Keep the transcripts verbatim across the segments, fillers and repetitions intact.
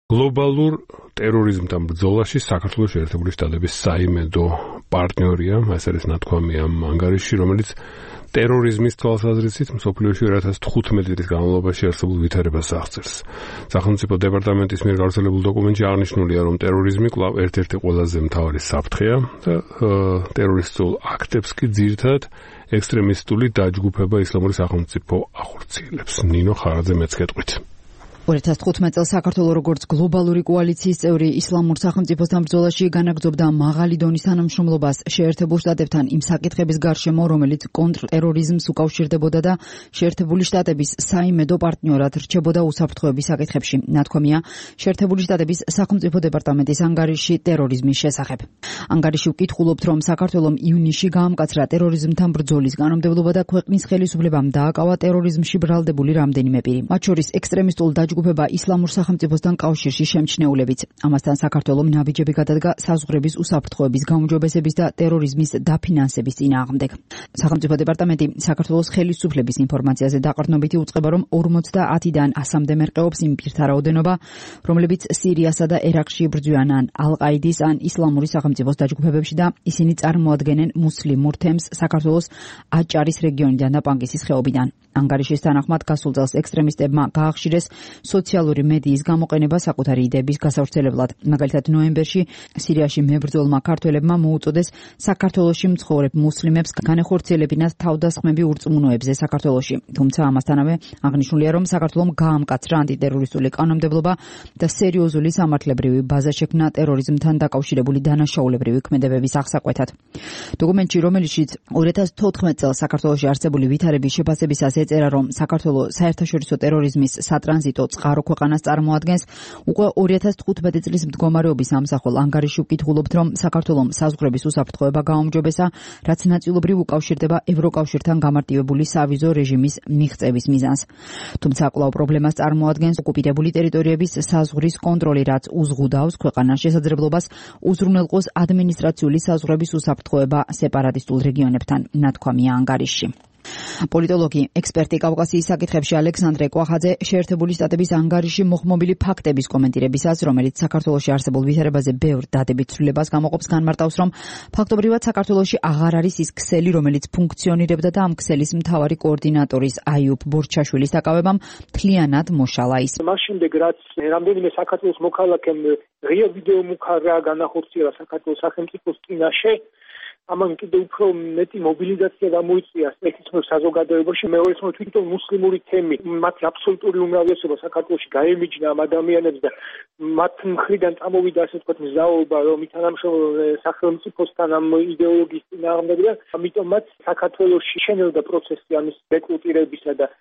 გლობალურ ტერორიზმთან ბრძოლაში საქართველოს შეერთებული შტატების საიმედო პარტნიორია, ეს არის ნათქვამი ამ ანგარიშში, რომელიც ტერორიზმის თვალსაზრისით მსოფლიოში two thousand fifteen წლის განმავლობაში არსებულ ვითარებას აღწერს. სახელმწიფო დეპარტამენტის მიერ გავრცელებულ დოკუმენტში აღნიშნულია, რომ ტერორიზმი კვლავ ერთ-ერთი ყველაზე მთავარი საფრთხეა და ტერორისტულ აქტებს კი ძირითადად ექსტრემისტული დაჯგუფება ისლამური სახელმწიფო ახორციელებს. ნინო ხარაძე მეც გეტყვით. two thousand fifteen წელს საქართველოს როგორც გლობალური კოალიციის წევრი ისლამურ სახელმწიფოსთან ბრძოლაში განაგრძობდა მაღალი დონის თანამშრომლობას შეერთებულ შტატებთან იმ საკითხების გარშემო, რომელიც კონტრტერორიზმს უკავშირდებოდა და შეერთებული შტატების საიმედო პარტნიორად რჩებოდა უსაფრთხოების საკითხებში. ნათქვამია შეერთებული შტატების სახელმწიფო დეპარტამენტის ანგარიში ტერორიზმის შესახებ. ანგარიში ვკითხულობთ, რომ საქართველოს ივნისში გაამკაცრა ტერორიზმთან ბრძოლის კანონმდებლობა და ქვეყნის ხელისუფლებამ დააკავა ტერორიზმში ბრალდებული რამდენიმე პირი, მათ შორის ექსტრემისტულ დაჯგუფება ისლამურ სახელმწიფოსთან კავშირში შემჩნეულებიც. ამასთან საქართველოს ნაბიჯები გადადგა საზღვრების უსაფრთხოების გაუმჯობესების და ტერორიზმის დაფინანსების წინააღმდეგ. სახელმწიფო დეპარტამენტი საქართველოს ხელისუფლების ინფორმაციაზე დაყრდნობითი უწყება, რომ ორმოცდაათიდან ასამდე მერყეობს იმ პირთა რაოდენობა, რომლებიც სირიასა და ერაყში იბრძვიან ან ალ-ყაიდის ან ისლამური სახელმწიფოს დაჯგუფებებში და ისინი წარმოადგენენ მუსლიმურ თემს საქართველოს აჭარის რეგიონიდან და პანკისის ხეობიდან. ანგარიშის თანახმად გასულ წელს ექსტრემისტებმა გაახშირეს სოციალური მედიის გამოყენება საკუთარი იდეების გასავრცელებლად. მაგალითად, ნოემბერში სირიაში მებრძოლმა ქართველებმა მოუწოდეს საქართველოში მცხოვრებ მუსლიმებს განეხორციელებინათ თავდასხმები ურწმუნოებზე საქართველოში. თუმცა ამასთანავე აღნიშნულია, რომ საქართველომ გაამკაცრა ანტიტერორისტული კანონმდებლობა და სერიოზული სამართლებრივი ბაზა შექმნა ტერორიზმთან დაკავშირებული დანაშაულებრივი ქმედებების აღსაკვეთად. დოკუმენტში, რომელშიც two thousand fourteen წელს საქართველოში არსებული ვითარების შეფასებისას ეწერა, რომ საქართველოს საერთაშორისო ტერორიზმის სატრანზიტო წყარო ქვეყანას წარმოადგენს, უკვე two thousand fifteen წლის მდგომარეობის ამსახველ ანგარიში ვკითხულობთ, რომ საქართველოს საზღვრების უსაფრთხოება გაუმჯობესა, რაც ნაწილობრივ უკავშირდება ევროკავშირთან გამარტივებული სავიზო რეჟიმის მიღწევის მიზანს. თუმცა კვლავ პრობლემას წარმოადგენს ოკუპირებული ტერიტორიების საზღვრის კონტროლი, რაც უზღუდავს ქვეყანას შესაძლებლობას უზრუნველყოს ადმინისტრაციული საზღვრების უსაფრთხოება სეპარატისტულ რეგიონებთან, ნათქვამია ანგარიშში. პოლიტოლოგი, ექსპერტი კავკასიის საკითხებში ალექსანდრე კვახაძე შეერთებული შტატების ანგარიში მოხმობილი ფაქტების კომენტირებისას, რომელიც საქართველოში არსებულ ვითარებაზე ბევრ დადებით ცვლილებას გამოყოფს, განმარტავს, რომ ფაქტობრივად საქართველოში აღარ არის ის ქსელი, რომელიც ფუნქციონირებდა და ამ ქსელის მთავარი კოორდინატორის აიუბ ბორჩაშვილის დაკავებამ მთლიანად მოშალა ის. მას შემდეგ, რაც რამდენიმე საქართველოს მოქალაქემ ღია ვიდეო მუქარა განახორციელა საქართველოს სახელმწიფოს წინაშე, ამან კიდევ უფრო მეტი მობილიზაცია გამოიწვია ეთნიკურ საზოგადოებაში. მეორე მხრივ თვითონ მუსლიმური თემი, მათი აბსოლუტური უმრავლესობა საქართველოში გაემიჯნა ამ ადამიანებს და მათ მხრიდან წამოვიდა, ასე ვთქვათ, მზაობა, რომ ითანამშრომლონ სახელმწიფოსთან ამ იდეოლოგიის წინააღმდეგ და ამიტომაც საქართველოში შენელდა პროცესი ამის რეკრუტირებისა და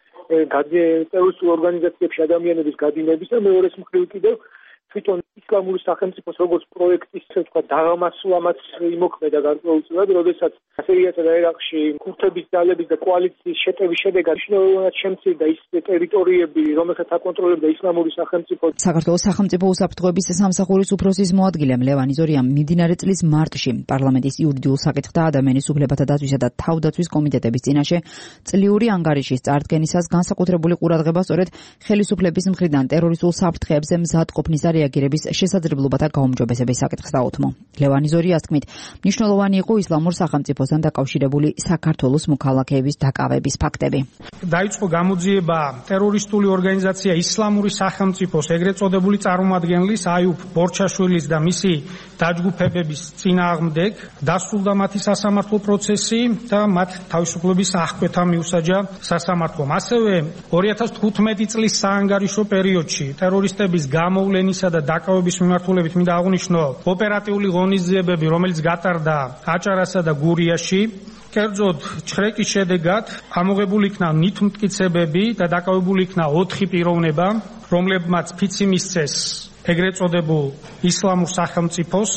ტერორისტულ ორგანიზაციებში ადამიანების გადინების და მეორე მხრივ კიდევ თვითონ ისლამური სახელმწიფოს როგორც პროექტის, ასე ვთქვათ, დაღამასვლამაც იმოქმედა გარკვეულწილად, როდესაც სირიასა და ერაყში ქურთების ძალების და კოალიციის შეტევის შედეგად მნიშვნელოვნად შემცირდა ის ტერიტორიები, რომელსაც აკონტროლებდა ისლამური სახელმწიფო. საქართველოს სახელმწიფო უსაფრთხოების სამსახურის უფროსის მოადგილემ ლევან იზორიამ მიმდინარე წლის მარტში პარლამენტის იურიდიულ საკითხთა ადამიანის უფლებათა დაცვისა და თავდაცვის კომიტეტების წინაშე წლიური ანგარიშის წარდგენისას განსაკუთრებული ყურადღება სწორედ ხელისუფლების მხრიდან ტერორისტულ საფრთხეებზე მზადყოფნის და რეაგირების შესაძლებლობათა გაუმჯობესების საკითხს დაუთმო. ლევან იზორიას თქმით, მნიშვნელოვანი იყო ისლამურ სახელმწიფოსთან დაკავშირებული საქართველოს მოქალაქეების დაკავების ფაქტები. დაიწყო გამოძიება ტერორისტული ორგანიზაცია ისლამური სახელმწიფოს ეგრეთ წოდებული წარმომადგენლის აიუბ ბორჩაშვილის და მისი დაჯგუფებების წინააღმდეგ, დასრულდა მათი სასამართლო პროცესი და მათ თავისუფლების აღკვეთა მიუსაჯა სასამართლომ. ასევე two thousand fifteen წლის საანგარიშო პერიოდში ტერორისტების გამოვლენისა და დაკავების მიმართულებით მინდა აღვნიშნო ოპერატიული ღონისძიებები, რომელიც გატარდა აჭარასა და გურიაში. კერძოდ, ჩხრეკის შედეგად ამოღებული იქნა ნივთმტკიცებები და დაკავებული იქნა ოთხი პიროვნება, რომლებმაც ფიცი მისცეს ეგრეთ წოდებულ ისლამურ სახელმწიფოს.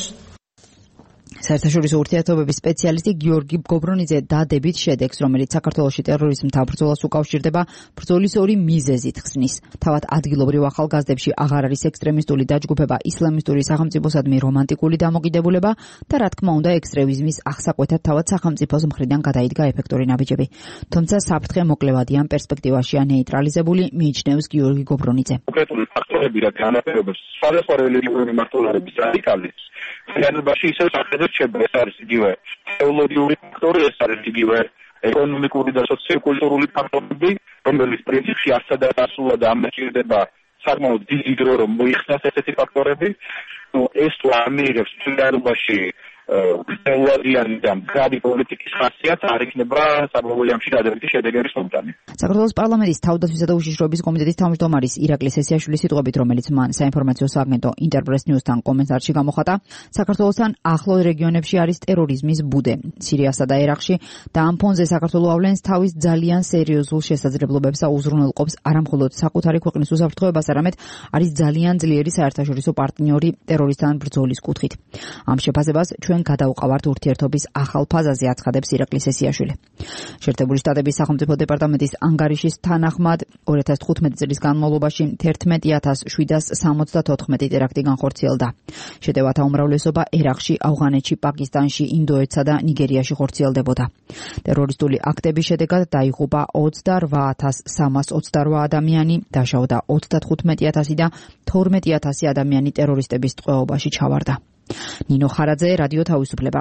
საერთაშორისო ურთიერთობების სპეციალისტი გიორგი გობრონიძე დადებით შედეგს, რომელიც საქართველოში ტერორიზმთან ბრძოლას უკავშირდება, ბრძოლის ორი მიზეზით ხსნის. თავად ადგილობრივ ახალგაზრდებში აღარ არის ექსტრემისტული დაჯგუფება ისლამისტური სახელმწიფოსადმი რომანტიკული დამოკიდებულება და რა თქმა უნდა ექსტრემიზმის აღსაკვეთად თავად სახელმწიფოს მხრიდან გადაიდგა ეფექტური ნაბიჯები. თუმცა საფრთხე მოკლევადიან პერსპექტივაშია ნეიტრალიზებული, მიიჩნევს გიორგი გობრონიძე. ფაქტორები რა განაპირობებს სხვადასხვა რელიგიური მიმართულების რადიკალიზმს. realობაში ისევ სახედო რჩება, ეს არის იგივე თეოლოგიური ფაქტორი, ეს არის იგივე ეკონომიკური და სოციოკულტურული ფაქტორები, რომელიც პრინციპში არცადა დასულად ამჭირდება საკმაოდ დიდი დრო რომ მოიხსნას ესეთი ფაქტორები. ნუ ეს თუ არ მიიღებს realობაში ელვადიანი და მდგრადი პოლიტიკის ხასიათს არ იქნება საბოლოოში დადებითი შედეგების მომტანი. საქართველოს პარლამენტის თავდაცვისა და უშიშროების კომიტეტის თავმჯდომარის ირაკლი სესიაშვილის სიტყვებით, რომელიც მან საინფორმაციო სააგენტო ინტერპრეს ნიუსთან კომენტარში გამოხატა, საქართველოსთან ახლო რეგიონებში არის ტერორიზმის ბუდე, სირიასა და ერაყში და ამ ფონზე საქართველო ავლენს თავის ძალიან სერიოზულ შესაძლებლობებს და უზრუნველყოფს არამხოლოდ საკუთარი ქვეყნის უსაფრთხოებას, არამედ არის ძალიან ძლიერი საერთაშორისო პარტნიორი ტერორიზმთან ბრძოლის კუთხით. ამ შეფასებას ჩვენ გადაუყავართ ურთიერთობის ახალ ფაზაზე, აცხადებს ირაკლი სესიაშვილი. შეერთებული შტატების სახელმწიფო დეპარტამენტის ანგარიშის თანახმად ორი ათას თხუთმეტი წლის განმავლობაში თერთმეტი ათას შვიდას სამოცდათოთხმეტი ტერაქტი განხორციელდა. შეტევათა უმრავლესობა ერაყში, ავღანეთში, პაკისტანში, ინდოეთსა და ნიგერიაში ხორციელდებოდა. ტერორისტული აქტების შედეგად დაიღუპა ოცდარვა ათას სამას ოცდარვა ადამიანი, დაშავდა ოცდათხუთმეტი ათასი და თორმეტი ათასი ადამიანი ტერორისტების ტყვეობაში ჩავარდა. ნინო ხარაძე, რადიო თავისუფლება.